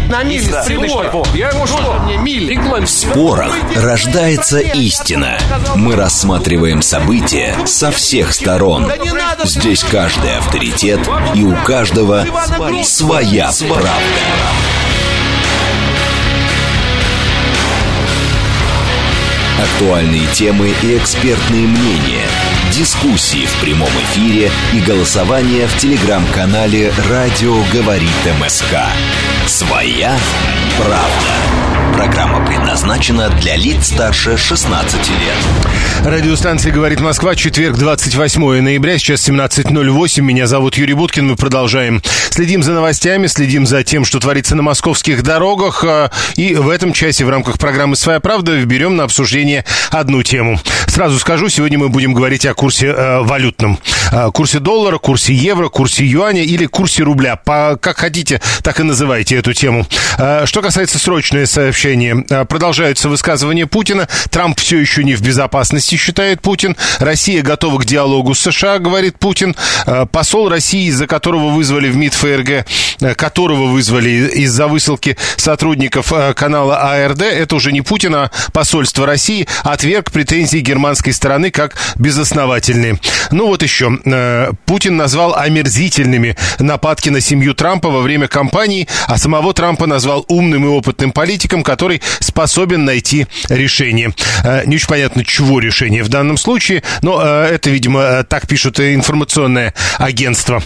На миле В спорах рождается истина. Мы рассматриваем события со всех сторон. Здесь каждый авторитет, и у каждого своя правда. Актуальные темы и экспертные мнения, дискуссии в прямом эфире и голосование в телеграм-канале «Радио говорит МСК». «Своя правда». Программа предназначена для лиц старше 16 лет. Радиостанция «Говорит Москва», четверг, 28 ноября, сейчас 17:08. Меня зовут Юрий Буткин, мы продолжаем. Следим за новостями, следим за тем, что творится на московских дорогах. И в этом часе в рамках программы «Своя правда» берем на обсуждение одну тему. Сразу скажу, сегодня мы будем говорить о курсе валютном. Курсе доллара, курсе евро, курсе юаня или курсе рубля. Как хотите, так и называйте эту тему. Что касается срочное сообщение, продолжаются высказывания Путина. Трамп все еще не в безопасности, считает Путин. Россия готова к диалогу с США, говорит Путин. Посол России, из-за которого вызвали в МИД ФРГ, которого вызвали из-за высылки сотрудников канала АРД, это уже не Путин, а посольство России, отверг претензии германской стороны как безосновательные. Ну вот еще. Путин назвал омерзительными нападки на семью Трампа во время кампании, а самого Трампа назвал умным и опытным политиком, который способен найти решение. Не очень понятно, чего решение в данном случае, но это, видимо, так пишут информационное агентство.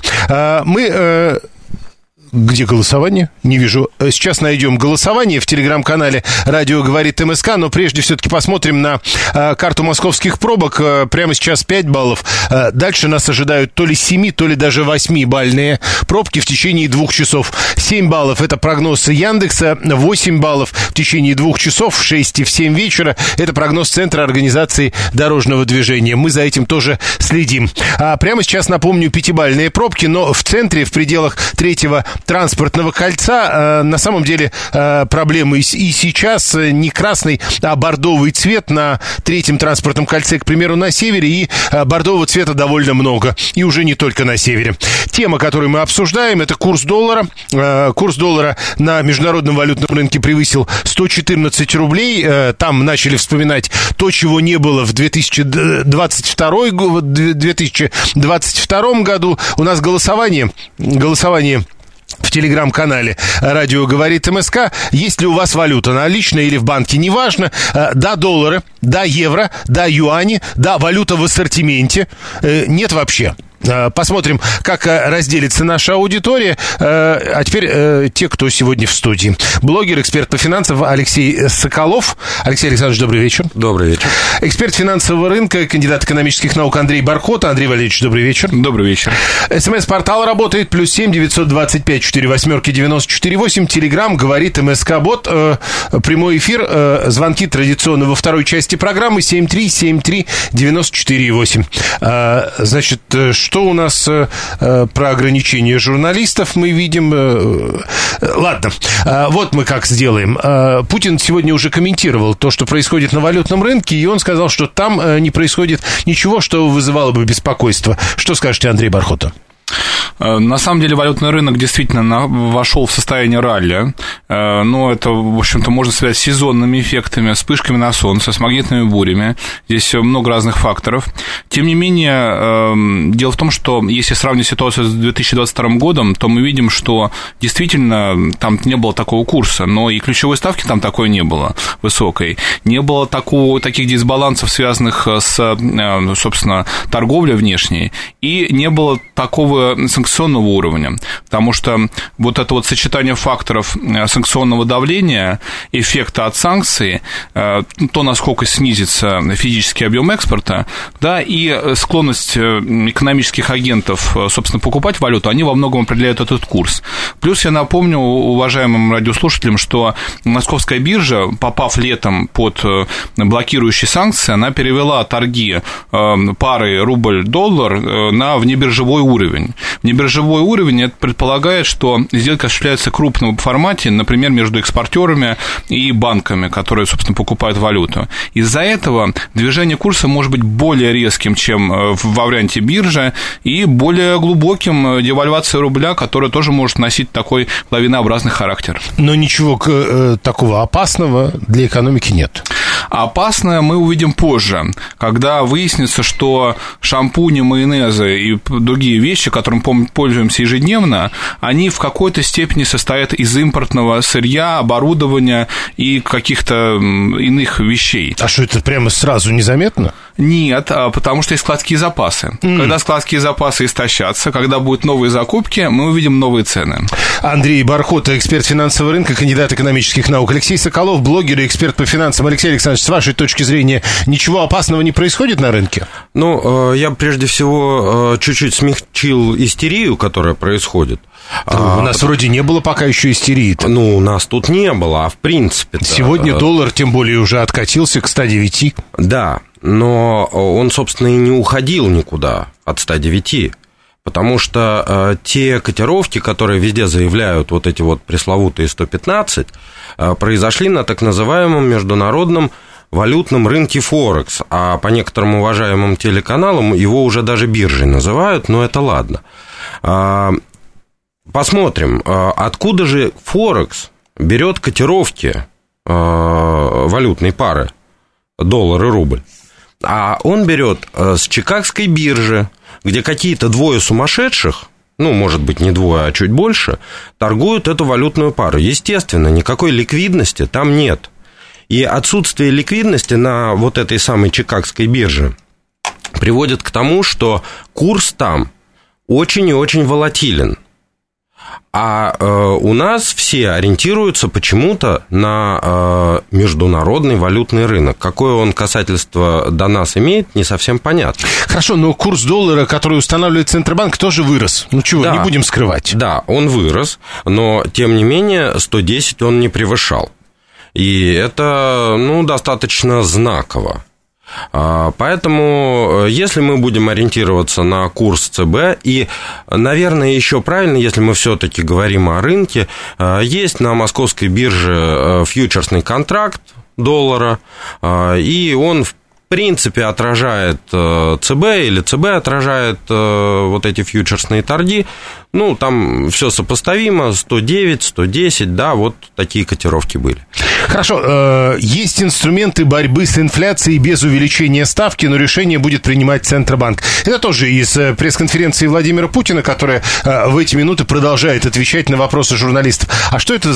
Где голосование? Не вижу. Сейчас найдем голосование в телеграм-канале «Радио говорит МСК», но прежде все-таки посмотрим на карту московских пробок. Прямо сейчас 5 баллов. Дальше нас ожидают то ли 7, то ли даже 8-бальные пробки в течение 2 часов. 7 баллов – это прогноз Яндекса, 8 баллов в течение 2 часов, в 6 и в 7 вечера – это прогноз Центра организации дорожного движения. Мы за этим тоже следим. Прямо сейчас напомню 5-бальные пробки, но в центре, в пределах 3-го транспортного кольца, на самом деле проблемы и сейчас не красный, а бордовый цвет на 3-м транспортном кольце, к примеру, на севере, и бордового цвета довольно много, и уже не только на севере. Тема, которую мы обсуждаем, это курс доллара. Курс доллара на международном валютном рынке превысил 114 рублей. Там начали вспоминать то, чего не было в 2022 году. У нас голосование в телеграм-канале «Радио говорит МСК». Есть ли у вас валюта, наличная или в банке, неважно. Да, доллары, да, евро, да, юани, да, валюта в ассортименте. Нет вообще. Посмотрим, как разделится наша аудитория. А теперь те, кто сегодня в студии. Блогер, эксперт по финансам Алексей Соколов. Алексей Александрович, добрый вечер. Добрый вечер. Эксперт финансового рынка, кандидат экономических наук Андрей Бархота. Андрей Валерьевич, добрый вечер. Добрый вечер. СМС-портал работает. +7 925 48 94 8. Телеграм говорит МСК-бот. Прямой эфир. Звонки традиционно во второй части программы. 7373 94 8. Значит, что у нас про ограничения журналистов мы видим? Ладно, вот мы как сделаем. Путин сегодня уже комментировал то, что происходит на валютном рынке, и он сказал, что там не происходит ничего, что вызывало бы беспокойство. Что скажете, Андрей Бархота? На самом деле валютный рынок действительно вошел в состояние ралли, но это, в общем-то, можно связать с сезонными эффектами, вспышками на солнце, с магнитными бурями. Здесь много разных факторов. Тем не менее, дело в том, что если сравнить ситуацию с 2022 годом, то мы видим, что действительно там не было такого курса, но и ключевой ставки там такой не было высокой. Не было таких дисбалансов, связанных с, собственно, торговлей внешней, и не было такого санкционного уровня, потому что вот это вот сочетание факторов санкционного давления, эффекта от санкций, то, насколько снизится физический объем экспорта, да, и склонность экономических агентов, собственно, покупать валюту, они во многом определяют этот курс. Плюс я напомню уважаемым радиослушателям, что Московская биржа, попав летом под блокирующие санкции, она перевела торги пары рубль-доллар на внебиржевой уровень. Небиржевой уровень, это предполагает, что сделки осуществляются в крупном формате, например, между экспортерами и банками, которые, собственно, покупают валюту. Из-за этого движение курса может быть более резким, чем во варианте биржи, и более глубоким девальвация рубля, которая тоже может носить такой лавинообразный характер. Но ничего такого опасного для экономики нет. Опасное мы увидим позже, когда выяснится, что шампуни, майонезы и другие вещи, которыми пользуемся ежедневно, они в какой-то степени состоят из импортного сырья, оборудования и каких-то иных вещей. А что, это прямо сразу незаметно? Нет, потому что есть складские запасы. Когда складские запасы истощатся, когда будут новые закупки, мы увидим новые цены. Андрей Бархота, эксперт финансового рынка, кандидат экономических наук. Алексей Соколов, блогер и эксперт по финансам. Алексей Александрович, с вашей точки зрения, ничего опасного не происходит на рынке? Ну, я прежде всего чуть-чуть смягчил истерию, которая происходит. У нас вроде не было пока еще истерии-то. Ну, у нас тут не было, а в принципе... Сегодня доллар, тем более, уже откатился к 109. Да, но он, собственно, и не уходил никуда от 109, потому что те котировки, которые везде заявляют вот эти вот пресловутые 115, произошли на так называемом международном валютном рынке Форекс, а по некоторым уважаемым телеканалам его уже даже биржей называют, но это ладно. Посмотрим, откуда же Форекс берет котировки валютной пары доллар и рубль. А он берет с Чикагской биржи, где какие-то двое сумасшедших, ну, может быть, не двое, а чуть больше, торгуют эту валютную пару. Естественно, никакой ликвидности там нет. И отсутствие ликвидности на вот этой самой Чикагской бирже приводит к тому, что курс там очень и очень волатилен. А у нас все ориентируются почему-то на международный валютный рынок. Какое он касательство до нас имеет, не совсем понятно. Хорошо, но курс доллара, который устанавливает Центробанк, тоже вырос. Ну чего, да, не будем скрывать. Да, он вырос, но, тем не менее, 110 он не превышал. И это, ну, достаточно знаково. Поэтому, если мы будем ориентироваться на курс ЦБ, и, наверное, еще правильно, если мы все-таки говорим о рынке, есть на московской бирже фьючерсный контракт доллара, и он, в принципе, отражает ЦБ, или ЦБ отражает вот эти фьючерсные торги. Ну, там все сопоставимо, 109, 110, да, вот такие котировки были. Хорошо, есть инструменты борьбы с инфляцией без увеличения ставки, но решение будет принимать Центробанк. Это тоже из пресс-конференции Владимира Путина, которая в эти минуты продолжает отвечать на вопросы журналистов. А что это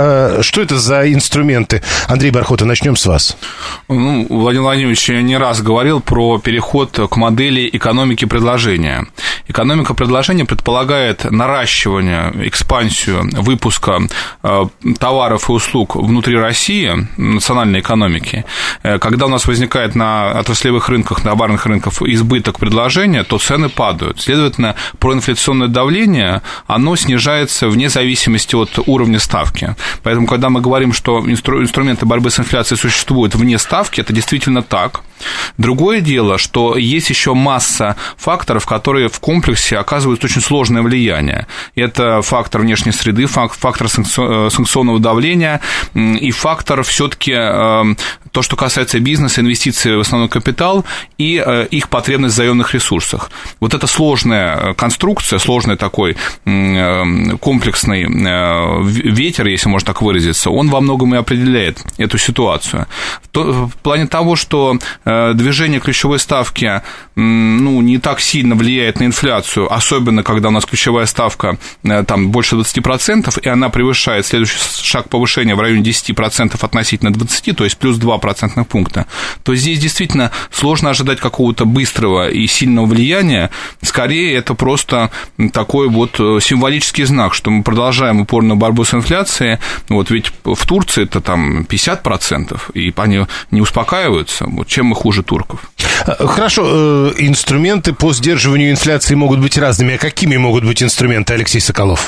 за инструменты? Андрей Бархота, начнем с вас. Ну, Владимир Владимирович не раз говорил про переход к модели экономики предложения. Экономика предложения предполагает наращивание, экспансию выпуска товаров и услуг внутри России, национальной экономики. Когда у нас возникает на отраслевых рынках, на товарных рынках избыток предложения, то цены падают. Следовательно, проинфляционное давление, оно снижается вне зависимости от уровня ставки. Поэтому, когда мы говорим, что инструменты борьбы с инфляцией существуют вне ставки, это действительно так. Другое дело, что есть еще масса факторов, которые в комплексе оказывают очень сложное влияние. Это фактор внешней среды, фактор санкционного давления и фактор все-таки то, что касается бизнеса, инвестиций в основной капитал и их потребность в заемных ресурсах. Вот эта сложная конструкция, сложный такой комплексный ветер, если можно так выразиться, он во многом и определяет эту ситуацию. В плане того, что движение ключевой ставки не так сильно влияет на инфляцию, особенно когда у нас ключевая ставка там больше 20%, и она превышает следующий шаг повышения в районе 10% относительно 20%, то есть плюс 2 процентных пункта, то здесь действительно сложно ожидать какого-то быстрого и сильного влияния. Скорее, это просто такой вот символический знак, что мы продолжаем упорную борьбу с инфляцией. Вот ведь в Турции это там 50%, и они не успокаиваются. Вот чем мы хуже турков? Хорошо, инструменты по сдерживанию инфляции могут быть разными. А какими могут быть инструменты, Алексей Соколов?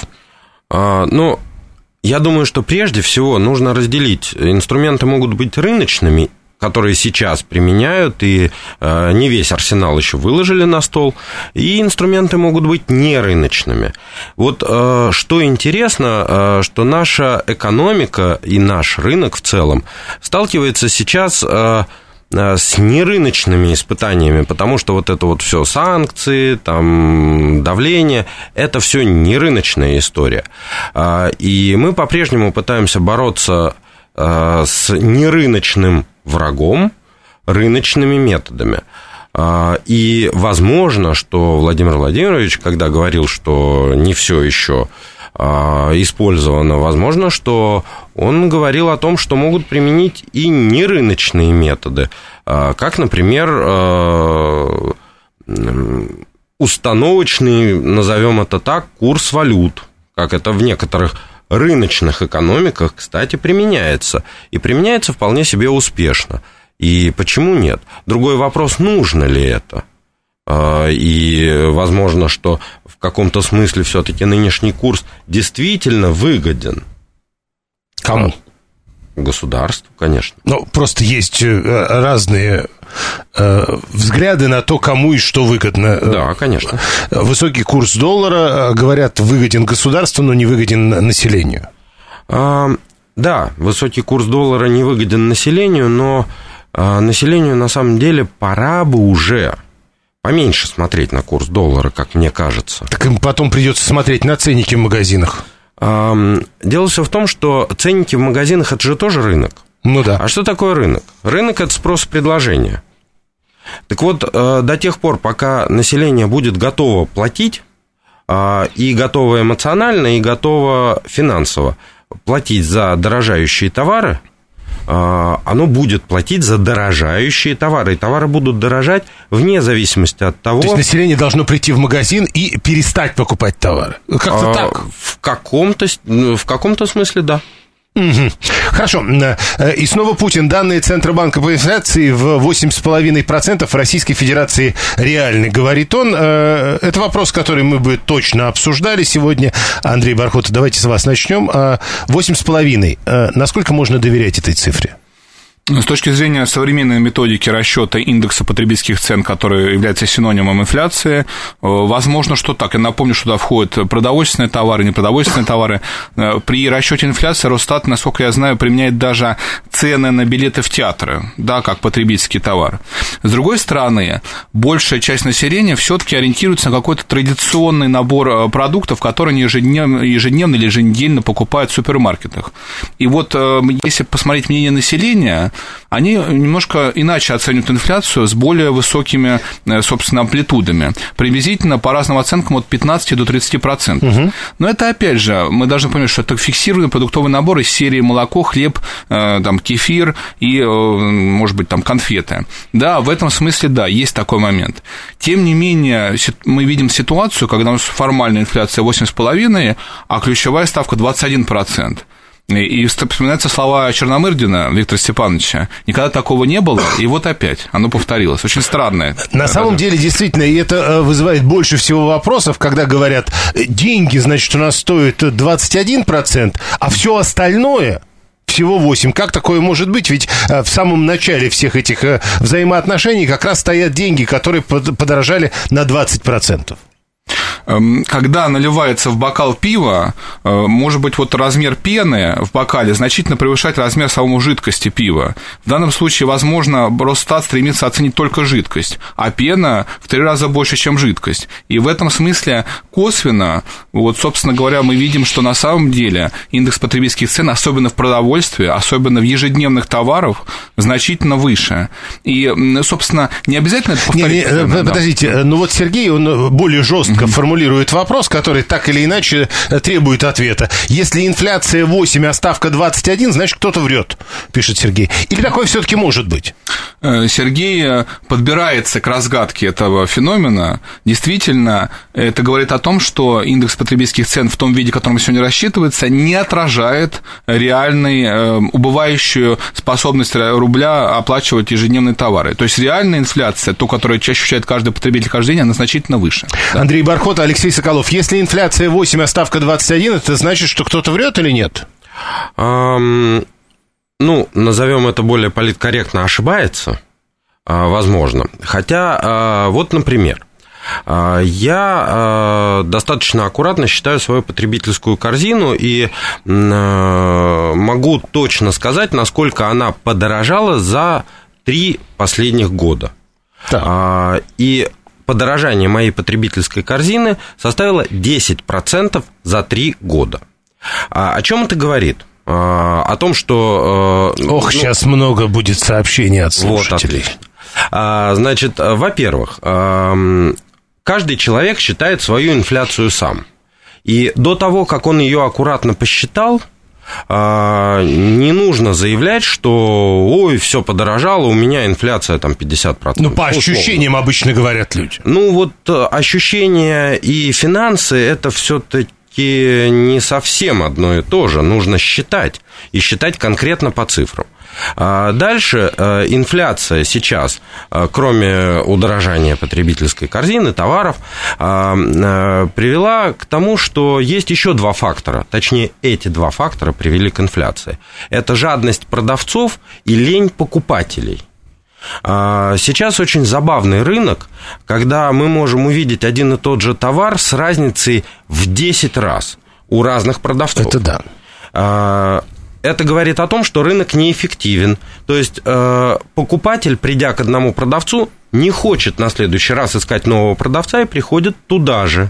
Я думаю, что прежде всего нужно разделить. Инструменты могут быть рыночными которые сейчас применяют, и не весь арсенал еще выложили на стол, и инструменты могут быть нерыночными. Вот что интересно, что наша экономика и наш рынок в целом сталкивается сейчас с нерыночными испытаниями, потому что вот это вот все санкции, там, давление, это все нерыночная история. И мы по-прежнему пытаемся бороться с нерыночным врагом рыночными методами. И возможно, что Владимир Владимирович, когда говорил, что не все еще использовано, возможно, что он говорил о том, что могут применить и нерыночные методы, как, например, установочный, назовем это так, курс валют, как это в некоторых рыночных экономиках, кстати, применяется. И применяется вполне себе успешно. И почему нет? Другой вопрос, нужно ли это? И возможно, что в каком-то смысле все-таки нынешний курс действительно выгоден. Кому? Государству, конечно. Ну, просто есть разные взгляды на то, кому и что выгодно. Да, конечно. Высокий курс доллара, говорят, выгоден государству, но не выгоден населению. Да, высокий курс доллара не выгоден населению, но населению на самом деле пора бы уже поменьше смотреть на курс доллара, как мне кажется. Так им потом придется смотреть на ценники в магазинах. Дело все в том, что ценники в магазинах – это же тоже рынок. Ну да. А что такое рынок? Рынок – это спрос и предложение. Так вот, до тех пор, пока население будет готово платить, и готово эмоционально, и готово финансово платить за дорожающие товары, оно будет платить за дорожающие товары. И товары будут дорожать вне зависимости от того... То есть население должно прийти в магазин и перестать покупать товары? Как-то так? В каком-то смысле, да. Угу. Хорошо. И снова Путин. Данные Центробанка по инфляции в 8,5% в Российской Федерации реальны, говорит он. Это вопрос, который мы бы точно обсуждали сегодня. Андрей Бархота, давайте с вас начнем. 8,5%. Насколько можно доверять этой цифре? С точки зрения современной методики расчета индекса потребительских цен, который является синонимом инфляции, возможно, что так. Я напомню, что туда входят продовольственные товары, непродовольственные товары. При расчете инфляции Росстат, насколько я знаю, применяет даже цены на билеты в театры, да, как потребительский товар. С другой стороны, большая часть населения все-таки ориентируется на какой-то традиционный набор продуктов, которые они ежедневно или еженедельно покупают в супермаркетах. И вот если посмотреть мнение населения, они немножко иначе оценивают инфляцию с более высокими, собственно, амплитудами. Приблизительно, по разным оценкам, от 15 до 30%. Угу. Но это, опять же, мы должны понимать, что это фиксированный продуктовый набор из серии молоко, хлеб, там, кефир и, может быть, там, конфеты. Да, в этом смысле, да, есть такой момент. Тем не менее, мы видим ситуацию, когда у нас формальная инфляция 8,5%, а ключевая ставка 21%. И вспоминаются слова Черномырдина Виктора Степановича. Никогда такого не было, и вот опять оно повторилось. Очень странное. На самом деле, действительно, и это вызывает больше всего вопросов, когда говорят, деньги, значит, у нас стоят 21%, а все остальное всего 8%. Как такое может быть? Ведь в самом начале всех этих взаимоотношений как раз стоят деньги, которые подорожали на 20%. Когда наливается в бокал пива, может быть, вот размер пены в бокале значительно превышает размер самой жидкости пива. В данном случае, возможно, Росстат стремится оценить только жидкость, а пена в 3 раза больше, чем жидкость. И в этом смысле косвенно, вот, собственно говоря, мы видим, что на самом деле индекс потребительских цен, особенно в продовольствии, особенно в ежедневных товарах, значительно выше. И, собственно, не обязательно это повторить. Подождите, ну вот Сергей, он более жестко формулирует вопрос, который так или иначе требует ответа. Если инфляция 8, а ставка 21, значит, кто-то врет, пишет Сергей. Или такое все-таки может быть? Сергей подбирается к разгадке этого феномена. Действительно, это говорит о том, что индекс потребительских цен в том виде, в котором сегодня рассчитывается, не отражает реальную убывающую способность рубля оплачивать ежедневные товары. То есть реальная инфляция, ту, которую чаще ощущает каждый потребитель каждый день, она значительно выше. Да? Андрей Бархота, Алексей Соколов. Если инфляция 8, а ставка 21, это значит, что кто-то врет или нет? назовем это более политкорректно, ошибается, возможно. Хотя, вот, например, я достаточно аккуратно считаю свою потребительскую корзину и могу точно сказать, насколько она подорожала за 3 последних года. Так. И подорожание моей потребительской корзины составило 10% за 3 года. О чем это говорит? О том, что... сейчас много будет сообщений от слушателей. Вот, значит, во-первых, каждый человек считает свою инфляцию сам. И до того, как он ее аккуратно посчитал, не нужно заявлять, что ой, все подорожало, у меня инфляция там 50%. По ощущениям обычно говорят люди. Ощущения и финансы – это все-таки не совсем одно и то же. Нужно считать, и считать конкретно по цифрам. Дальше инфляция сейчас, кроме удорожания потребительской корзины, товаров, привела к тому, что есть еще 2 фактора. Точнее, эти 2 фактора привели к инфляции. Это жадность продавцов и лень покупателей. Сейчас очень забавный рынок, когда мы можем увидеть один и тот же товар с разницей в 10 раз у разных продавцов. Это да. Это говорит о том, что рынок неэффективен. То есть покупатель, придя к одному продавцу, не хочет на следующий раз искать нового продавца и приходит туда же.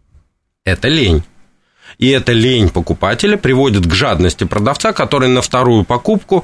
Это лень. И эта лень покупателя приводит к жадности продавца, который на вторую покупку,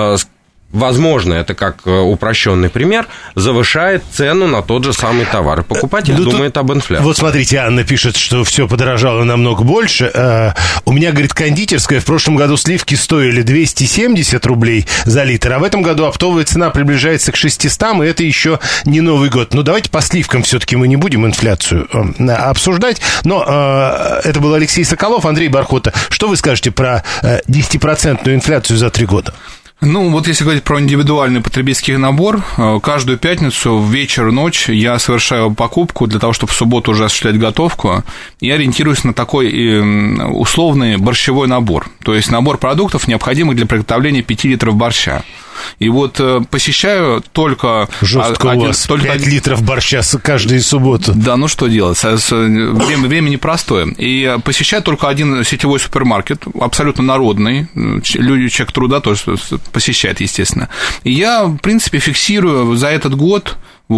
возможно, это как упрощенный пример, завышает цену на тот же самый товар. И покупатель думает об инфляции. Вот смотрите, Анна пишет, что все подорожало намного больше. У меня, говорит, кондитерская. В прошлом году сливки стоили 270 рублей за литр, а в этом году оптовая цена приближается к 600, и это еще не Новый год. Давайте по сливкам все-таки мы не будем инфляцию обсуждать. Но это был Алексей Соколов, Андрей Бархота. Что вы скажете про 10% инфляцию за 3 года? Если говорить про индивидуальный потребительский набор, каждую пятницу в вечер, ночь я совершаю покупку для того, чтобы в субботу уже осуществлять готовку, и ориентируюсь на такой условный борщевой набор, то есть набор продуктов, необходимых для приготовления 5 литров борща. И посещаю только... Жестко у вас, 5 литров борща каждую субботу. Да, что делать, время непростое. И посещаю только один сетевой супермаркет, абсолютно народный, человек труда тоже посещает, естественно. И я, в принципе, фиксирую за этот год...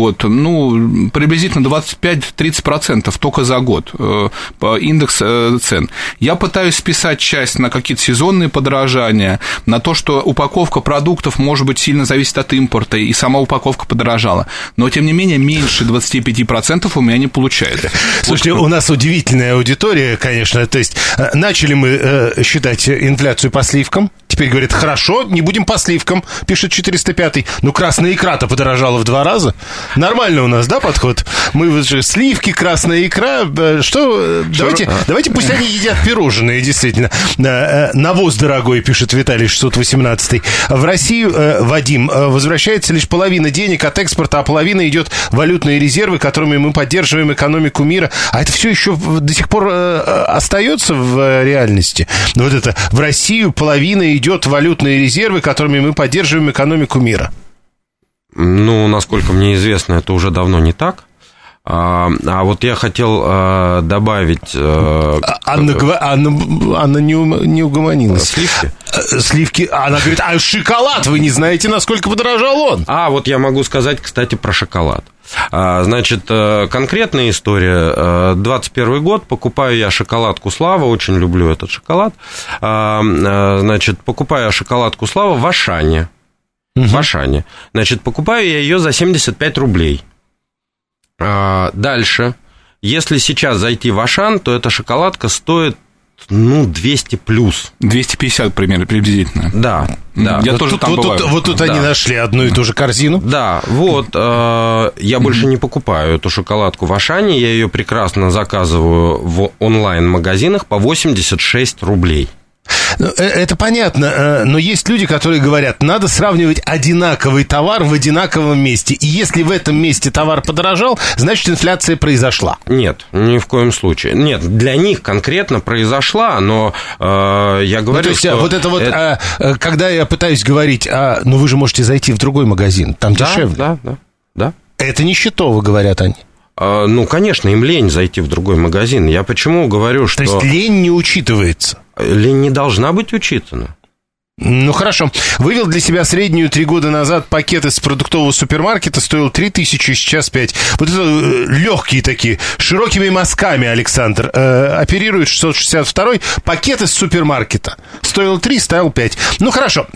приблизительно 25-30% только за год индекс цен. Я пытаюсь списать часть на какие-то сезонные подорожания, на то, что упаковка продуктов, может быть, сильно зависит от импорта, и сама упаковка подорожала. Но, тем не менее, меньше 25% у меня не получается. Слушайте, у нас удивительная аудитория, конечно. То есть, начали мы считать инфляцию по сливкам. Теперь говорят, хорошо, не будем по сливкам, пишет 405-й. Красная икра-то подорожала в 2 раза. Нормально у нас, да, подход? Мы же сливки, красная икра. Давайте пусть они едят пирожные, действительно. Навоз дорогой, пишет Виталий 618-й. В Россию, Вадим, возвращается лишь половина денег от экспорта, а половина идет в валютные резервы, которыми мы поддерживаем экономику мира. А это все еще до сих пор остается в реальности? Это в Россию половина идет в валютные резервы, которыми мы поддерживаем экономику мира. Насколько мне известно, это уже давно не так. Я хотел добавить... Анна не угомонилась. Сливки? Сливки. Она говорит, шоколад, вы не знаете, насколько подорожал он. Я могу сказать, кстати, про шоколад. Конкретная история. 21 год, покупаю я шоколадку «Слава», очень люблю этот шоколад. Покупаю я шоколадку «Слава» в Ашане. В Ашане. Покупаю я ее за 75 рублей. Дальше. Если сейчас зайти в Ашан, то эта шоколадка стоит 200 плюс. 250 примерно, приблизительно. Да. Я тоже там бываю. Тут они нашли одну и ту же корзину. Да, я больше не покупаю эту шоколадку в Ашане, я ее прекрасно заказываю в онлайн-магазинах по 86 рублей. Это понятно, но есть люди, которые говорят, надо сравнивать одинаковый товар в одинаковом месте. И если в этом месте товар подорожал, значит, инфляция произошла. Нет, ни в коем случае. Нет, для них конкретно произошла, но я говорю, то есть, что... вот это вот, когда я пытаюсь говорить, ну вы же можете зайти в другой магазин, там дешевле. Да. Это нищетово, говорят они. Ну, конечно, им лень зайти в другой магазин. Я почему говорю, что... То есть лень не учитывается? Лень не должна быть учитана. Ну, хорошо. Вывел для себя среднюю 3 года назад пакет из продуктового супермаркета, стоил 3000, сейчас 5. Вот это легкие такие, широкими мазками, Александр. Оперирует 662-й. Пакет из супермаркета. Стоил 3, стоил 5. Ну, хорошо.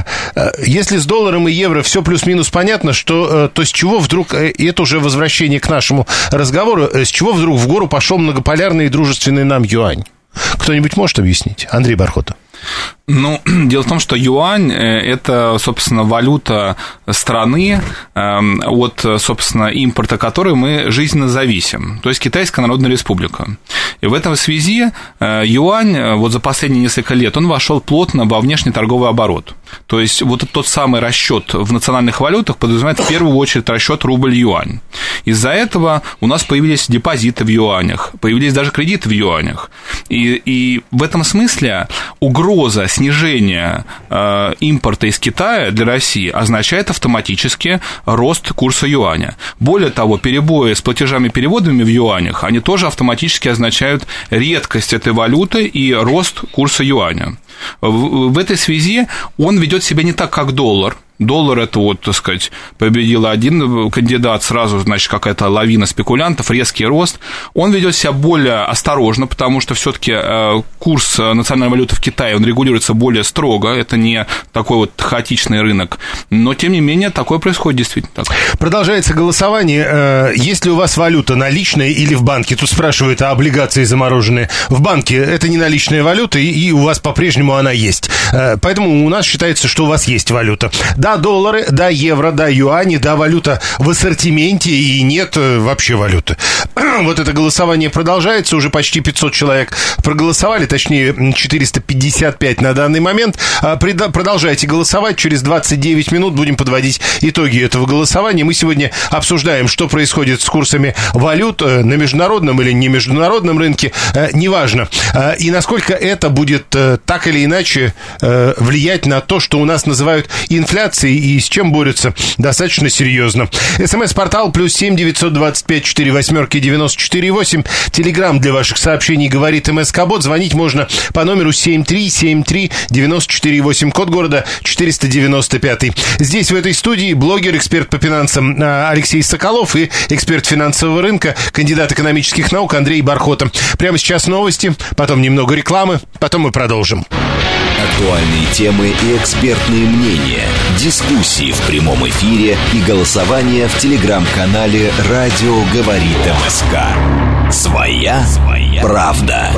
Если с долларом и евро все плюс-минус понятно, то с чего вдруг, и это уже возвращение к нашему разговору, с чего вдруг в гору пошел многополярный и дружественный нам юань? Кто-нибудь может объяснить? Андрей Бархота. Ну, дело в том, что юань – это, собственно, валюта страны, от, собственно, импорта которой мы жизненно зависим, то есть Китайская Народная Республика. И в этом связи юань вот за последние несколько лет, он вошел плотно во внешний торговый оборот. То есть вот тот самый расчет в национальных валютах подразумевает в первую очередь расчет рубль-юань. Из-за этого у нас появились депозиты в юанях, появились даже кредиты в юанях. И в этом смысле угроза снижения импорта из Китая для России означает автоматически рост курса юаня. Более того, перебои с платежами-переводами в юанях, они тоже автоматически означают редкость этой валюты и рост курса юаня. В этой связи он ведет себя не так, как доллар. Доллар – это, вот, так сказать, победил один кандидат, сразу, значит, какая-то лавина спекулянтов, резкий рост. Он ведет себя более осторожно, потому что все-таки курс национальной валюты в Китае, он регулируется более строго, это не такой вот хаотичный рынок. Но, тем не менее, такое происходит действительно так. Продолжается голосование. Есть ли у вас валюта наличная или в банке? Тут спрашивают, а облигации замороженные? В банке это не наличная валюта, и у вас по-прежнему она есть. Поэтому у нас считается, что у вас есть валюта. Да, доллары, да, евро, да, юани, да, валюта в ассортименте, и нет вообще валюты. Вот это голосование продолжается, уже почти 500 человек проголосовали, точнее 455 на данный момент. Продолжайте голосовать, через 29 минут будем подводить итоги этого голосования. Мы сегодня обсуждаем, что происходит с курсами валют на международном или не международном рынке, неважно. И насколько это будет так или иначе влиять на то, что у нас называют инфляцией, и с чем борются достаточно серьезно. СМС-портал +7 925 48 94 8. Телеграм для ваших сообщений говорит МСК-бот. Звонить можно по номеру 7373 94 8. Код города 495. Здесь, в этой студии, блогер, эксперт по финансам Алексей Соколов и эксперт финансового рынка, кандидат экономических наук Андрей Бархота. Прямо сейчас новости, потом немного рекламы, потом мы продолжим. Актуальные темы и экспертные мнения, дискуссии в прямом эфире и голосование в телеграм-канале «Радио говорит МСК». Своя правда.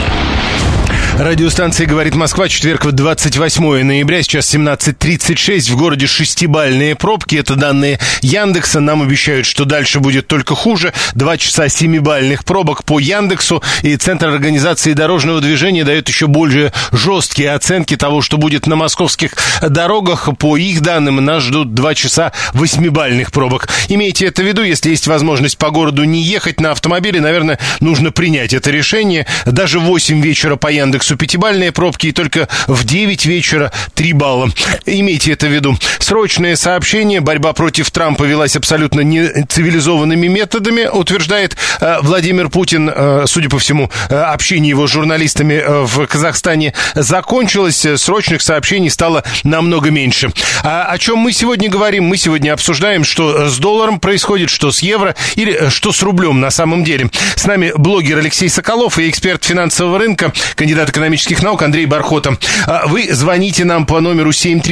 Радиостанция «Говорит Москва», четверг, 28 ноября, сейчас 17:36, в городе 6-бальные пробки, это данные Яндекса, нам обещают, что дальше будет только хуже, 2 часа 7-бальных пробок по Яндексу, и Центр организации дорожного движения дает еще более жесткие оценки того, что будет на московских дорогах, по их данным, нас ждут 2 часа 8-бальных пробок. Имейте это в виду, если есть возможность по городу не ехать на автомобиле, наверное, нужно принять это решение, даже в 8 вечера по Яндексу 5-бальные пробки, и только в 9 вечера 3 балла. Имейте это в виду. Срочное сообщение. Борьба против Трампа велась абсолютно нецивилизованными методами, утверждает Владимир Путин. Судя по всему, общение его с журналистами в Казахстане закончилось. Срочных сообщений стало намного меньше. О чем мы сегодня говорим? Мы сегодня обсуждаем, что с долларом происходит, что с евро или что с рублем на самом деле. С нами блогер Алексей Соколов и эксперт финансового рынка, кандидат экономических наук Андрей Бархота. Вы звоните нам по номеру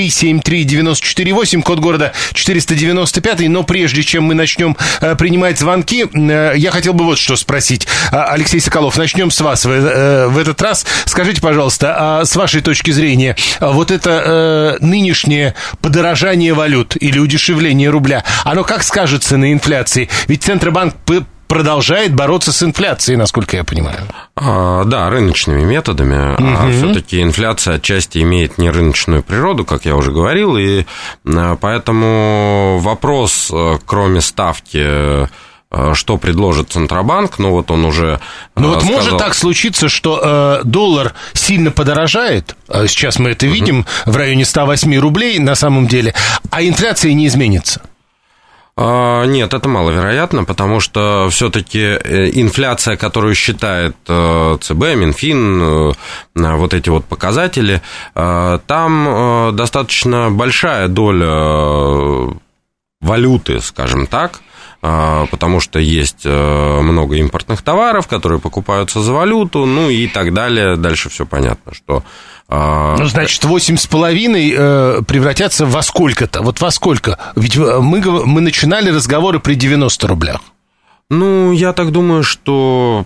7373948, код города 495. Но прежде чем мы начнем принимать звонки, я хотел бы вот что спросить. Алексей Соколов, начнем с вас в этот раз. Скажите, пожалуйста, с вашей точки зрения, вот это нынешнее подорожание валют или удешевление рубля, оно как скажется на инфляции? Ведь Центробанк продолжает бороться с инфляцией, насколько я понимаю. Да, рыночными методами. Все-таки инфляция отчасти имеет нерыночную природу, как я уже говорил, и поэтому вопрос, кроме ставки, что предложит Центробанк, ну вот он уже вот сказал... может так случиться, что доллар сильно подорожает, сейчас мы это видим, в районе 108 рублей на самом деле, а инфляция не изменится? Нет, это маловероятно, потому что все-таки инфляция, которую считает ЦБ, Минфин, вот эти вот показатели, там достаточно большая доля валюты, скажем так, потому что есть много импортных товаров, которые покупаются за валюту, ну и так далее. Дальше все понятно, что... Ну, значит, 8,5 превратятся во сколько-то? Вот во сколько? Ведь мы начинали разговоры при 90 рублях. Ну, я так думаю, что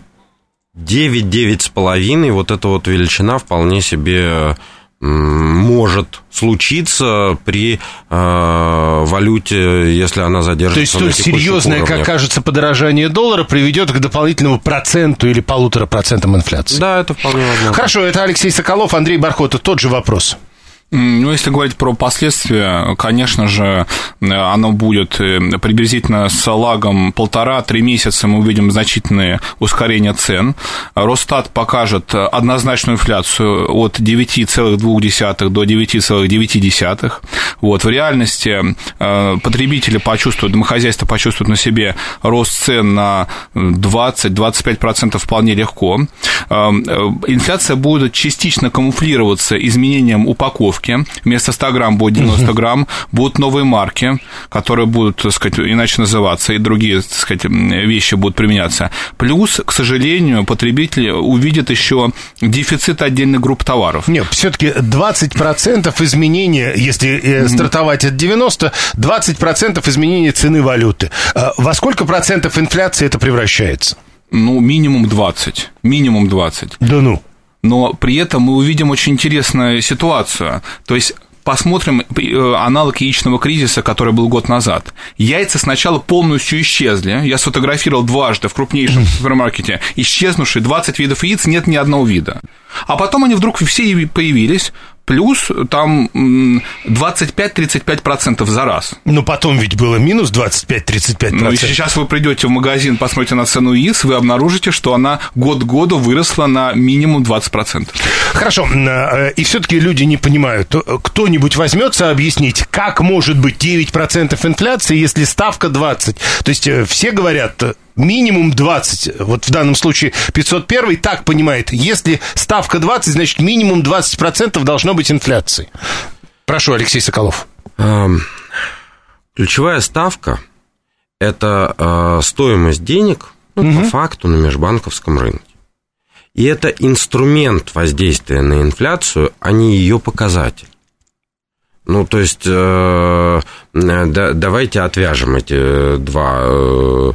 9-9,5, вот эта вот величина вполне себе... может случиться при валюте, если она задержится. То есть столь серьезное, как кажется, подорожание доллара приведет к дополнительному проценту или 1,5% инфляции. Да, это вполне возможно. Хорошо, это Алексей Соколов, Андрей Бархота. Тот же вопрос. Ну, если говорить про последствия, конечно же, оно будет приблизительно с лагом 1,5-3 месяца мы увидим значительное ускорение цен. Росстат покажет однозначную инфляцию от 9,2 до 9,9. Вот. В реальности потребители почувствуют, домохозяйства почувствуют на себе рост цен на 20-25% вполне легко. Инфляция будет частично камуфлироваться изменением упаковки. Вместо 100 грамм будет 90 грамм, будут новые марки, которые будут, так сказать, иначе называться, и другие, так сказать, вещи будут применяться. Плюс, к сожалению, потребители увидят еще дефицит отдельных групп товаров. Нет, все-таки 20% изменения, если стартовать от 90, 20% изменения цены валюты. Во сколько процентов инфляции это превращается? Ну, минимум 20. Минимум 20. Да ну. Но при этом мы увидим очень интересную ситуацию. То есть посмотрим аналог яичного кризиса, который был год назад. Яйца сначала полностью исчезли. Я сфотографировал дважды в крупнейшем супермаркете. Исчезнувшие 20 видов яиц, нет ни одного вида. А потом они вдруг все появились. Плюс там 25-35% за раз. Но потом ведь было минус 25-35%. Ну, и сейчас вы придете в магазин, посмотрите на цену яиц, вы обнаружите, что она год к году выросла на минимум 20%. Хорошо, и все-таки люди не понимают. Кто-нибудь возьмется объяснить, как может быть 9% инфляции, если ставка 20%? То есть все говорят... Минимум 20, вот в данном случае 501 так понимает, если ставка 20, значит минимум 20% должно быть инфляции. Прошу, Алексей Соколов. Ключевая ставка – это стоимость денег, по факту, на межбанковском рынке. И это инструмент воздействия на инфляцию, а не ее показатель. Ну, то есть, давайте отвяжем эти два...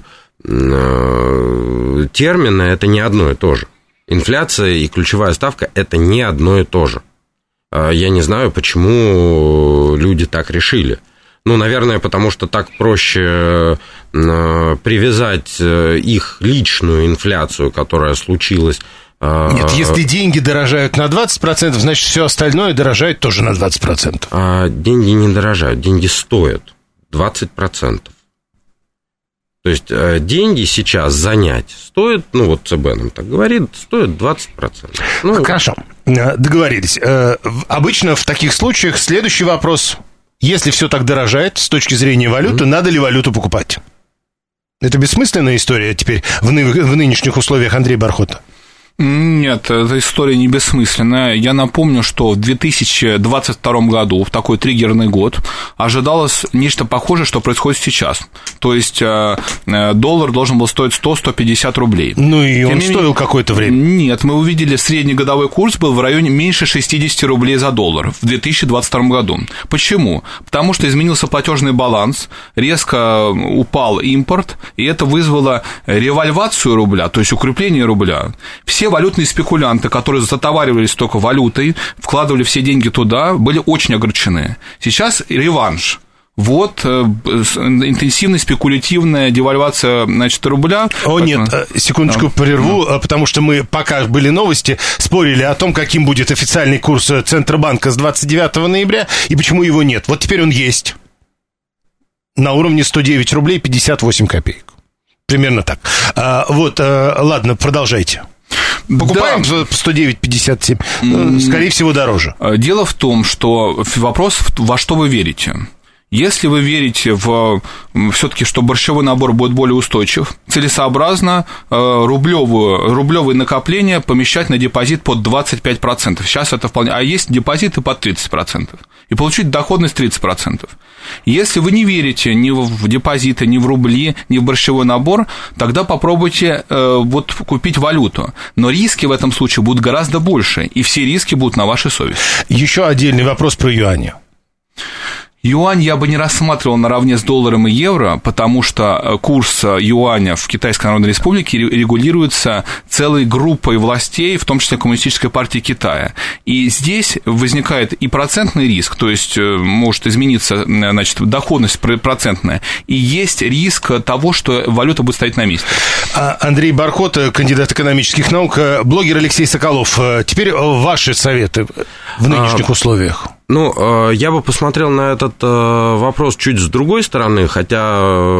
термины – это не одно и то же. Инфляция и ключевая ставка – это не одно и то же. Я не знаю, почему люди так решили. Ну, наверное, потому что так проще привязать их личную инфляцию, которая случилась. Нет, если деньги дорожают на 20%, значит, все остальное дорожает тоже на 20%. Деньги не дорожают, деньги стоят 20%. То есть деньги сейчас занять стоят, ну вот ЦБ нам так говорит, стоят 20%. Ну, хорошо, договорились. Обычно в таких случаях следующий вопрос. Если все так дорожает с точки зрения валюты, надо ли валюту покупать? Это бессмысленная история теперь в нынешних условиях, Андрей Бархота? Нет, эта история не бессмысленная. Я напомню, что в 2022 году, в такой триггерный год, ожидалось нечто похожее, что происходит сейчас. То есть доллар должен был стоить 100-150 рублей. Ну и он стоил какое-то время. Нет, мы увидели, среднегодовой курс был в районе меньше 60 рублей за доллар в 2022 году. Почему? Потому что изменился платежный баланс, резко упал импорт, и это вызвало ревальвацию рубля, то есть укрепление рубля. Все валютные спекулянты, которые затоваривались только валютой, вкладывали все деньги туда, были очень огорчены. Сейчас реванш. вот интенсивная спекулятивная девальвация, значит, рубля. О, нет, секундочку прерву, потому что мы, пока были новости, спорили о том, каким будет официальный курс Центробанка с 29 ноября и почему его нет. Вот теперь он есть. На уровне 109 рублей 58 копеек. Примерно так. Ладно, продолжайте. Покупаем по 109,57, скорее всего, дороже. Дело в том, что вопрос, во что вы верите. Если вы верите все-таки, что борщевой набор будет более устойчив, целесообразно рублевые накопления помещать на депозит под 25%. Сейчас это вполне... А есть депозиты под 30%. И получить доходность 30%. Если вы не верите ни в депозиты, ни в рубли, ни в борщевой набор, тогда попробуйте купить валюту. Но риски в этом случае будут гораздо больше, и все риски будут на вашей совести. Еще отдельный вопрос про юани. Юань я бы не рассматривал наравне с долларом и евро, потому что курс юаня в Китайской Народной Республике регулируется целой группой властей, в том числе Коммунистической партии Китая. И здесь возникает и процентный риск, то есть может измениться, значит, доходность процентная, и есть риск того, что валюта будет стоять на месте. Андрей Бархот, кандидат экономических наук, блогер Алексей Соколов. Теперь ваши советы в нынешних условиях. Я бы посмотрел на этот вопрос чуть с другой стороны, хотя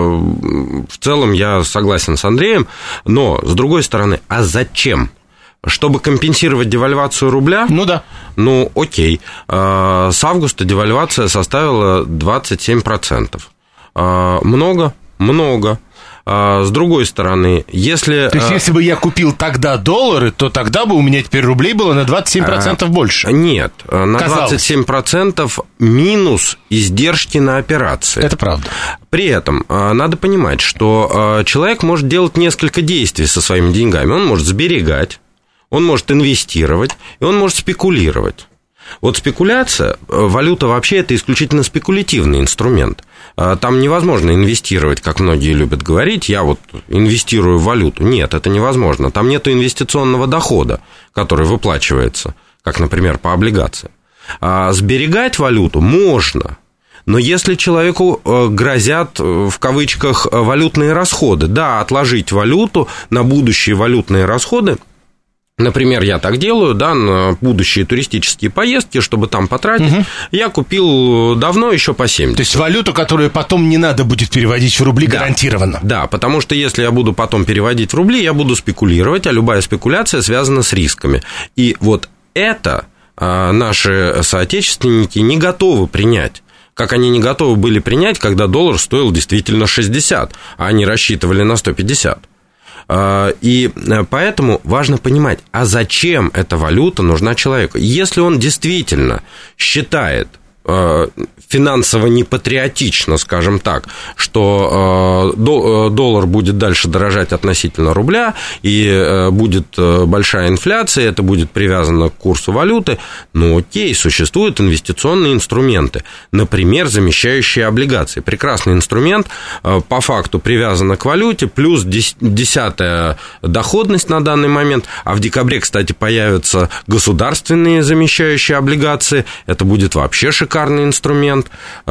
в целом я согласен с Андреем, но с другой стороны, а зачем? Чтобы компенсировать девальвацию рубля? Ну да. Окей. С августа девальвация составила 27%. Много? Много. С другой стороны, если... То есть, если бы я купил тогда доллары, то тогда бы у меня теперь рублей было на 27% больше? Нет, на 27% минус издержки на операции. Это правда. При этом надо понимать, что человек может делать несколько действий со своими деньгами. Он может сберегать, он может инвестировать, и он может спекулировать. Вот спекуляция, валюта вообще это исключительно спекулятивный инструмент. Там невозможно инвестировать, как многие любят говорить, я вот инвестирую в валюту. Нет, это невозможно. Там нет инвестиционного дохода, который выплачивается, как, например, по облигациям. Сберегать валюту можно, но если человеку грозят, в кавычках, валютные расходы, да, отложить валюту на будущие валютные расходы. Например, я так делаю, да, на будущие туристические поездки, чтобы там потратить, я купил давно еще по 70. То есть валюту, которую потом не надо будет переводить в рубли, да, гарантированно. Да, потому что если я буду потом переводить в рубли, я буду спекулировать, а любая спекуляция связана с рисками. И вот это наши соотечественники не готовы принять. Как они не готовы были принять, когда доллар стоил действительно 60, а они рассчитывали на 150. И поэтому важно понимать, а зачем эта валюта нужна человеку. Если он действительно считает финансово непатриотично, скажем так, что доллар будет дальше дорожать относительно рубля, и будет большая инфляция, это будет привязано к курсу валюты, окей, существуют инвестиционные инструменты, например, замещающие облигации. Прекрасный инструмент, по факту привязана к валюте, плюс 10-я доходность на данный момент, а в декабре, кстати, появятся государственные замещающие облигации, это будет вообще шикарный инструмент,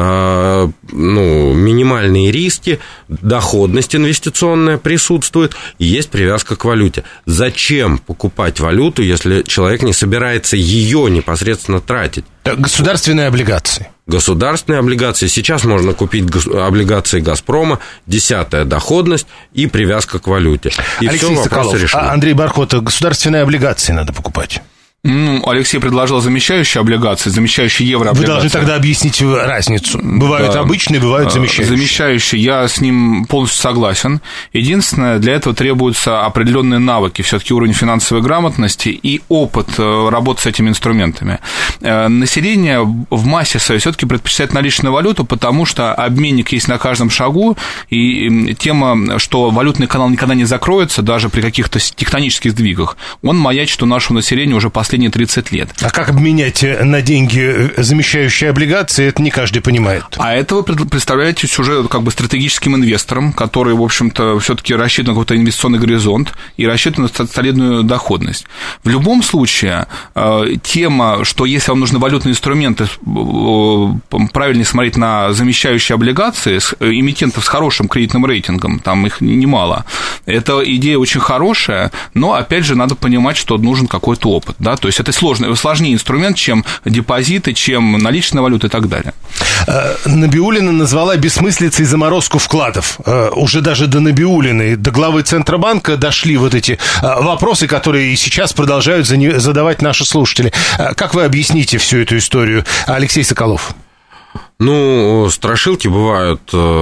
минимальные риски, доходность инвестиционная присутствует, и есть привязка к валюте. Зачем покупать валюту, если человек не собирается ее непосредственно тратить? Государственные облигации. Государственные облигации. Сейчас можно купить облигации «Газпрома», 10-я доходность и привязка к валюте. И Алексей Соколов, Андрей Бархот, государственные облигации надо покупать. Алексей предложил замещающие облигации, замещающие еврооблигации. Вы должны тогда объяснить разницу. Бывают обычные, бывают замещающие. Замещающие, я с ним полностью согласен. Единственное, для этого требуются определенные навыки, все-таки уровень финансовой грамотности и опыт работы с этими инструментами. Население в массе своей все-таки предпочитает наличную валюту, потому что обменник есть на каждом шагу, и тема, что валютный канал никогда не закроется, даже при каких-то тектонических сдвигах, он маячит у нашего населения уже последние последние 30 лет. А как обменять на деньги замещающие облигации, это не каждый понимает. А это вы представляетесь уже как бы стратегическим инвестором, который, в общем-то, все-таки рассчитан на какой-то инвестиционный горизонт и рассчитан на солидную доходность. В любом случае, тема, что если вам нужны валютные инструменты, правильнее смотреть на замещающие облигации эмитентов с хорошим кредитным рейтингом, там их немало. Эта идея очень хорошая, но, опять же, надо понимать, что нужен какой-то опыт. Да? То есть это сложнее инструмент, чем депозиты, чем наличная валюта и так далее. Набиуллина назвала бессмыслицей заморозку вкладов. Уже даже до Набиуллиной, до главы Центробанка дошли вот эти вопросы, которые и сейчас продолжают задавать наши слушатели. Как вы объясните всю эту историю, Алексей Соколов? Ну, страшилки бывают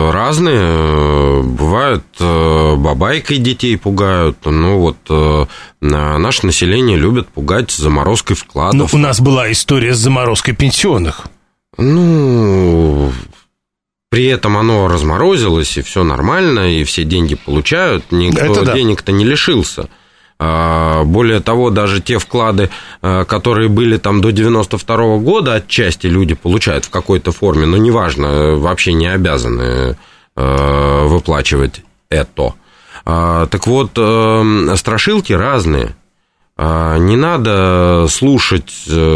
разные. Бывают бабайкой детей пугают. Ну, вот наше население любит пугать заморозкой вкладов. Ну, у нас была история с заморозкой пенсионных. Ну, при этом оно разморозилось, и все нормально, и все деньги получают. Никто денег-то не лишился. Более того, даже те вклады, которые были там до 92-го года, отчасти люди получают в какой-то форме, но неважно, вообще не обязаны выплачивать это. Так вот, страшилки разные. Не надо слушать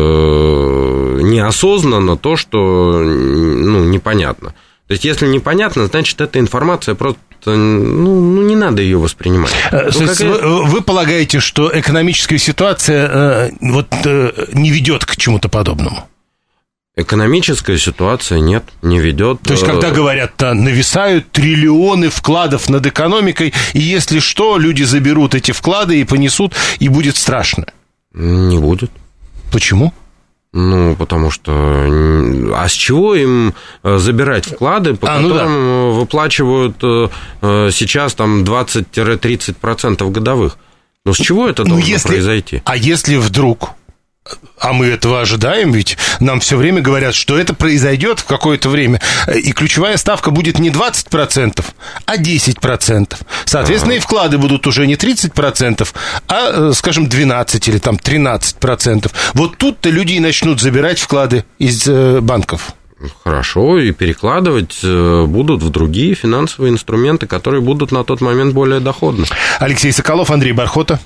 неосознанно то, что непонятно. То есть, если непонятно, значит, эта информация просто не надо ее воспринимать. Вы полагаете, что экономическая ситуация не ведет к чему-то подобному? Экономическая ситуация не ведет. То есть, когда говорят, нависают триллионы вкладов над экономикой, и если что, люди заберут эти вклады и понесут, и будет страшно. Не будет. Почему? Ну, потому что... А с чего им забирать вклады, по которым выплачивают сейчас там 20-30% годовых? Ну, с чего это должно произойти? А если вдруг... А мы этого ожидаем, ведь нам все время говорят, что это произойдет в какое-то время, и ключевая ставка будет не 20%, а 10%. Соответственно, и вклады будут уже не 30%, а, скажем, 12% или там 13%. Вот тут-то люди и начнут забирать вклады из банков. Хорошо, и перекладывать будут в другие финансовые инструменты, которые будут на тот момент более доходны. Алексей Соколов, Андрей Бархота.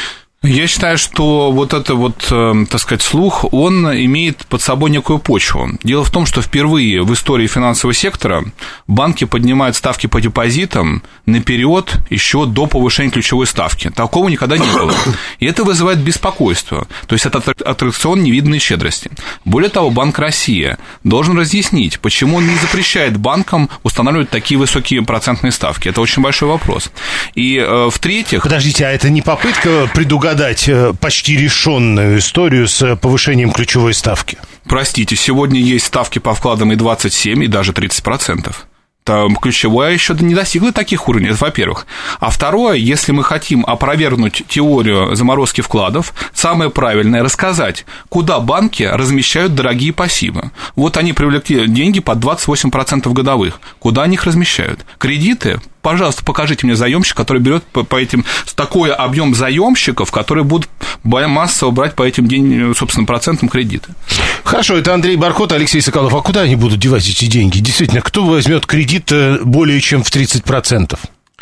Я считаю, что вот это так сказать, слух, он имеет под собой некую почву. Дело в том, что впервые в истории финансового сектора банки поднимают ставки по депозитам наперед еще до повышения ключевой ставки. Такого никогда не было. И это вызывает беспокойство. То есть это аттракцион невиданной щедрости. Более того, Банк России должен разъяснить, почему он не запрещает банкам устанавливать такие высокие процентные ставки. Это очень большой вопрос. И в-третьих... Подождите, а это не попытка предугадать почти решенную историю с повышением ключевой ставки? Простите, сегодня есть ставки по вкладам и 27%, и даже 30%. Там ключевая еще не достигла таких уровней, это во-первых. А второе, если мы хотим опровергнуть теорию заморозки вкладов, самое правильное – рассказать, куда банки размещают дорогие пассивы. Вот они привлекли деньги под 28% годовых. Куда они их размещают? Кредиты? Пожалуйста, покажите мне заемщик, который берет по этим такой объем заемщиков, которые будут массово брать по этим, собственно, процентам кредиты. Хорошо, это Андрей Бархота, Алексей Соколов. А куда они будут девать эти деньги? Действительно, кто возьмет кредит более чем в 30%?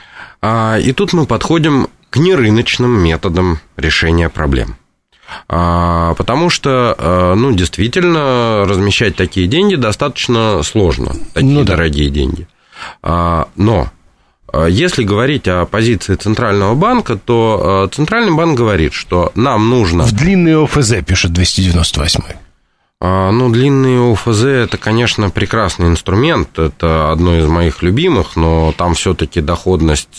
И тут мы подходим к нерыночным методам решения проблем. Потому что, действительно, размещать такие деньги достаточно сложно, такие дорогие деньги. Но если говорить о позиции Центрального банка, то Центральный банк говорит, что нам нужно... В длинный ОФЗ, пишет 298-й. Длинный ОФЗ – это, конечно, прекрасный инструмент, это одно из моих любимых, но там все-таки доходность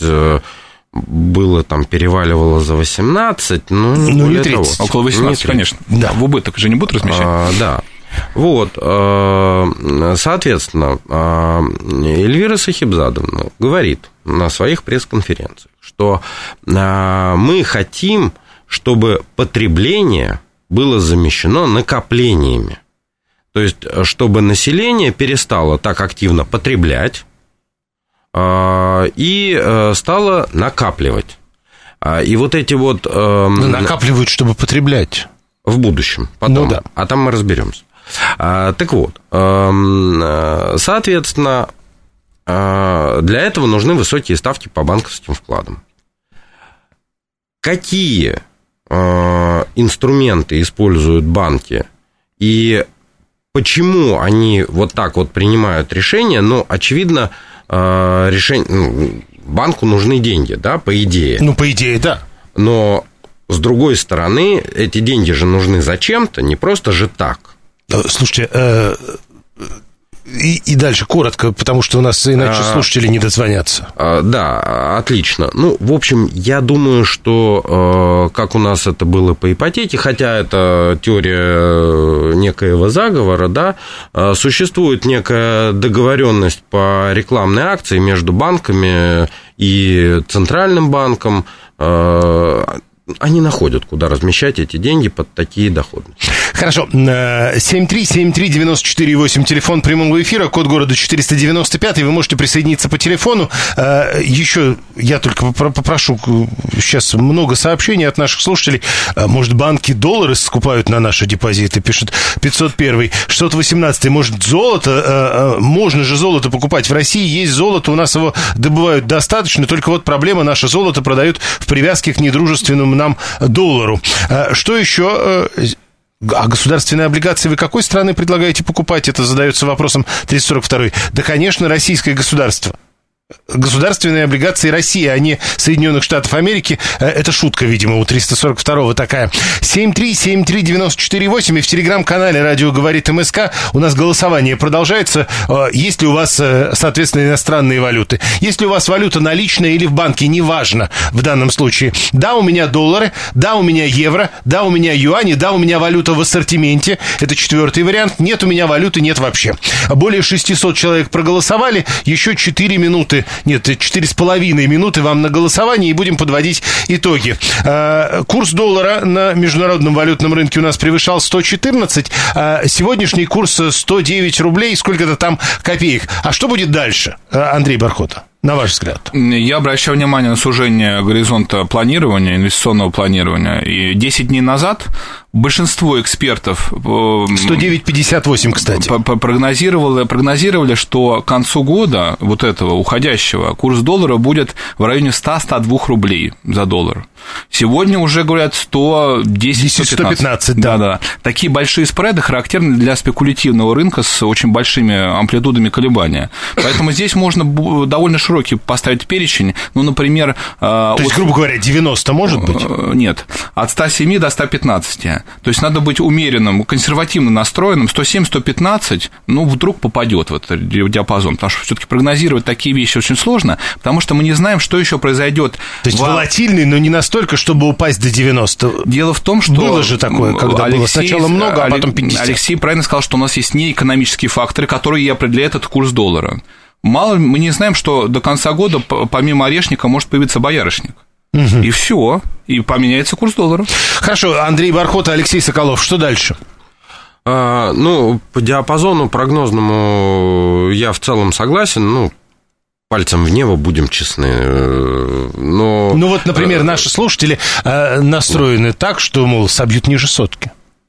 переваливала за 18, не 30. Около 18, конечно. Да. В убыток же не будут размещать. Да. Вот, соответственно, Эльвира Сахибзадовна говорит на своих пресс-конференциях, что мы хотим, чтобы потребление было замещено накоплениями. То есть, чтобы население перестало так активно потреблять и стало накапливать. И вот эти вот... накапливают, чтобы потреблять. в будущем, потом, ну, да. А там мы разберемся. Так вот, соответственно, для этого нужны высокие ставки по банковским вкладам. Какие инструменты используют банки и почему они вот так вот принимают решения? Ну, очевидно, банку нужны деньги, да, по идее. Ну, по идее, да. Но, с другой стороны, эти деньги же нужны зачем-то, не просто же так. Слушайте, и дальше коротко, потому что у нас иначе слушатели не дозвонятся. Да, отлично. Ну, в общем, я думаю, что как у нас это было по ипотеке, хотя это теория некоего заговора, да, существует некая договоренность по рекламной акции между банками и Центральным банком. Они находят, куда размещать эти деньги под такие доходы. Хорошо. 7373948, телефон прямого эфира, код города 495, вы можете присоединиться по телефону. Еще я только попрошу, сейчас много сообщений от наших слушателей. Может, банки доллары скупают на наши депозиты, пишет 501. 618. Может, золото, можно же золото покупать. В России есть золото, у нас его добывают достаточно, только вот проблема, наше золото продают в привязке к недружественному нам доллару. Что еще? А государственные облигации вы какой страны предлагаете покупать? Это задается вопросом 342. Да, конечно, российское государство. Государственные облигации России, а не Соединенных Штатов Америки. Это шутка, видимо, у 342-го такая. 7373948 и в телеграм-канале «Радио говорит МСК» у нас голосование продолжается. Есть ли у вас, соответственно, иностранные валюты? Есть ли у вас валюта наличная или в банке? Неважно в данном случае. Да, у меня доллары, да, у меня евро, да, у меня юани, да, у меня валюта в ассортименте. Это 4-й вариант. Нет у меня валюты, нет вообще. Более 600 человек проголосовали. Еще 4 минуты. Нет, 4,5 минуты вам на голосование, и будем подводить итоги. Курс доллара на международном валютном рынке у нас превышал 114, сегодняшний курс 109 рублей, сколько-то там копеек. А что будет дальше, Андрей Бархота? На ваш взгляд? Я обращаю внимание на сужение горизонта планирования, инвестиционного планирования. И 10 дней назад большинство экспертов... 109,58, кстати. Прогнозировали, что к концу года, вот этого уходящего, курс доллара будет в районе 100-102 рублей за доллар. Сегодня уже говорят 110-115. Да. Такие большие спреды характерны для спекулятивного рынка с очень большими амплитудами колебания. Поэтому здесь можно довольно широкий поставить перечень. Ну, например... То есть, грубо говоря, 90 может быть? Нет. От 107 до 115. То есть, надо быть умеренным, консервативно настроенным. 107-115, ну, вдруг попадет в этот диапазон. Потому что все-таки прогнозировать такие вещи очень сложно, потому что мы не знаем, что еще произойдет. То есть, волатильный, но не настолько, чтобы упасть до 90. Дело в том, что... Было же такое, когда было сначала много, а потом 50. Алексей правильно сказал, что у нас есть неэкономические факторы, которые и определяют этот курс доллара. Мы не знаем, что до конца года помимо орешника может появиться боярышник. Угу. И все, и поменяется курс доллара. Хорошо, Андрей Бархота, Алексей Соколов, что дальше? Ну, по диапазону прогнозному я в целом согласен, ну, пальцем в небо, будем честны. Но... Ну, вот, например, наши слушатели настроены так, что, мол, собьют ниже сотки.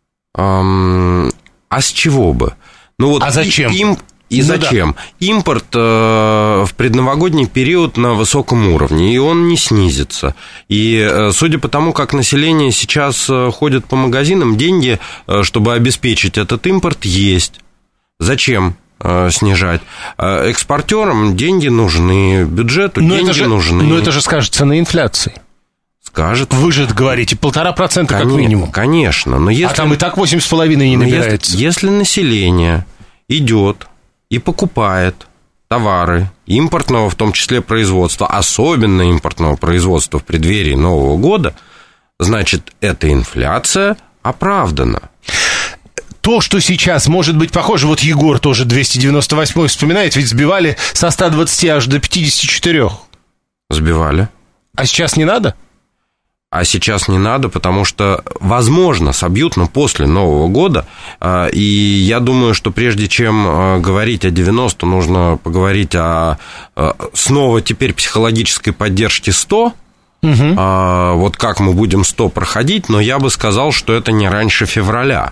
А с чего бы? Ну, вот зачем? Зачем? Да. Импорт в предновогодний период на высоком уровне, и он не снизится. И судя по тому, как население сейчас ходит по магазинам, деньги, чтобы обеспечить этот импорт, есть. Зачем снижать? Экспортерам деньги нужны, бюджету деньги нужны. Но это же скажется на инфляции. Скажет. Вы же говорите, 1,5% как минимум. Конечно. Но если, там и так 8,5 не набирается. Если население идет и покупает товары импортного, в том числе производства, особенно импортного производства в преддверии Нового года, значит, эта инфляция оправдана. То, что сейчас может быть похоже, вот Егор тоже 298 вспоминает, ведь сбивали со 120 аж до 54. Сбивали. А сейчас не надо? А сейчас не надо, потому что, возможно, собьют, но после Нового года. И я думаю, что прежде чем говорить о 90, нужно поговорить о снова теперь психологической поддержке 100. Вот как мы будем 100 проходить, но я бы сказал, что это не раньше февраля.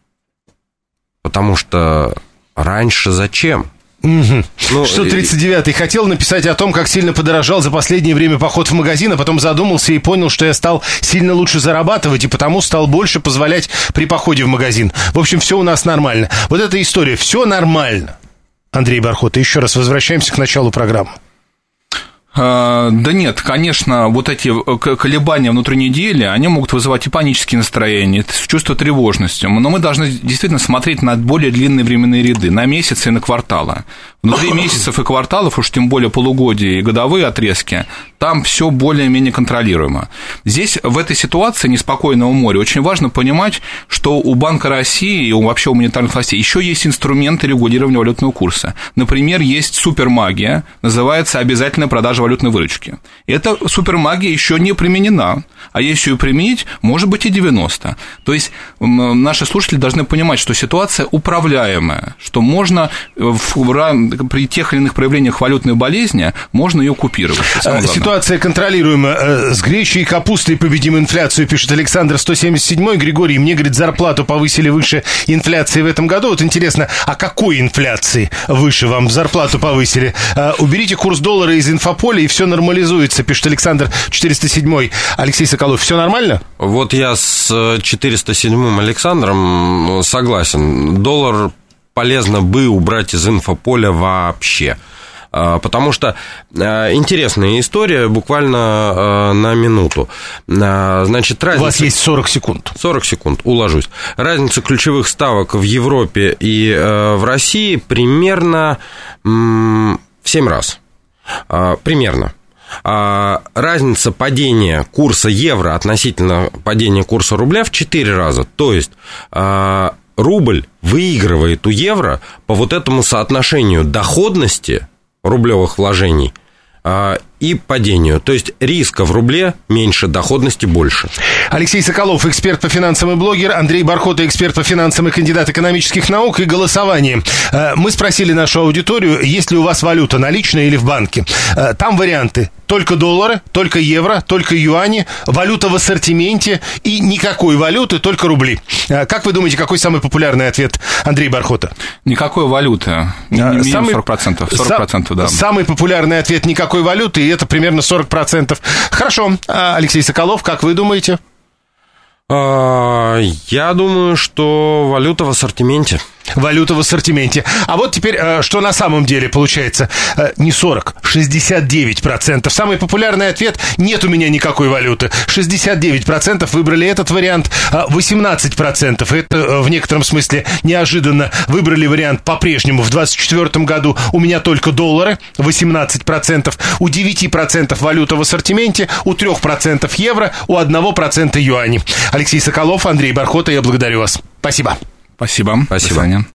Потому что раньше зачем? Ну, что 39-й хотел написать о том, как сильно подорожал за последнее время поход в магазин, а потом задумался и понял, что я стал сильно лучше зарабатывать, и потому стал больше позволять при походе в магазин. В общем, все у нас нормально. Вот эта история, все нормально. Андрей Бархота, еще раз возвращаемся к началу программы. Да нет, конечно, вот эти колебания внутри недели, они могут вызывать и панические настроения, и чувство тревожности, но мы должны действительно смотреть на более длинные временные ряды, на месяцы и на кварталы. Внутри месяцев и кварталов, уж тем более полугодия и годовые отрезки, там все более-менее контролируемо. Здесь, в этой ситуации неспокойного моря, очень важно понимать, что у Банка России и вообще у монетарных властей еще есть инструменты регулирования валютного курса. Например, есть супермагия, называется обязательная продажа валютной выручки. Эта супермагия еще не применена, а если ее применить, может быть и 90. То есть наши слушатели должны понимать, что ситуация управляемая, что можно при тех или иных проявлениях валютной болезни можно ее купировать. Ситуация контролируема. С гречей и капустой победим инфляцию, пишет Александр 177-й. Григорий, мне, говорит, зарплату повысили выше инфляции в этом году. Вот интересно, а какой инфляции выше вам зарплату повысили? Уберите курс доллара из инфополя, и все нормализуется, пишет Александр 407-й. Алексей Соколов, все нормально? Вот я с 407-м Александром согласен. Доллар полезно бы убрать из инфополя вообще. Потому что интересная история, буквально на минуту. Значит, разница... У вас есть 40 секунд. 40 секунд, уложусь. Разница ключевых ставок в Европе и в России примерно в 7 раз. Примерно. Разница падения курса евро относительно падения курса рубля в 4 раза. То есть рубль выигрывает у евро по вот этому соотношению доходности рублевых вложений и падению. То есть риска в рубле меньше, доходности больше. Алексей Соколов, эксперт по финансам и блогер. Андрей Бархота, эксперт по финансам и кандидат экономических наук. И голосование. Мы спросили нашу аудиторию, есть ли у вас валюта наличная или в банке. Там варианты. Только доллары, только евро, только юани, валюта в ассортименте и никакой валюты, только рубли. Как вы думаете, какой самый популярный ответ, Андрей Бархота? Никакой валюты. Минус 40%. 40%, да. Самый популярный ответ — никакой валюты, и это примерно 40%. Хорошо. Алексей Соколов, как вы думаете? Я думаю, что валюта в ассортименте. Валюта в ассортименте. А вот теперь, что на самом деле получается? Не 40, 69%. Самый популярный ответ — нет у меня никакой валюты. 69% выбрали этот вариант, 18%, это в некотором смысле неожиданно, выбрали вариант по-прежнему. В 2024 году у меня только доллары, 18%, у 9% валюта в ассортименте, у 3% евро, у 1% юани. Алексей Соколов, Андрей Бархота, я благодарю вас. Спасибо. Спасибо. Спасибо.